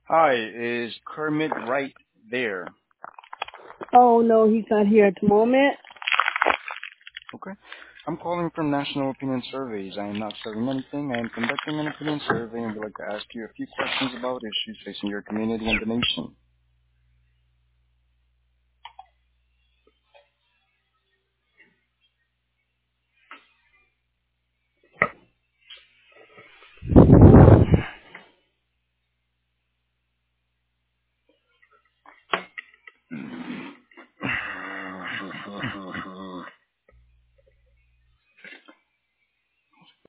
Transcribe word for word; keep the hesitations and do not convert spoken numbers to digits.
Hi, is Kermit right there? Oh no, he's not here at the moment. Okay. I'm calling from National Opinion Surveys. I am not selling anything. I am conducting an opinion survey and would like to ask you a few questions about issues facing your community and the nation.